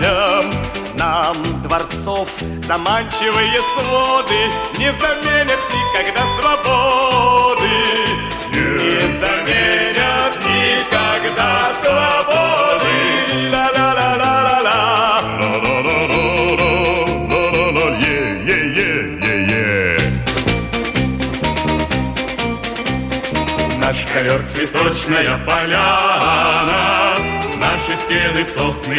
людям. Нам дворцов заманчивые своды не заменят никогда свободы. Не заменят никогда свободы. Ла-ла-ла-ла-ла-ла. Наш ковер цветочная поляна, наши стены сосны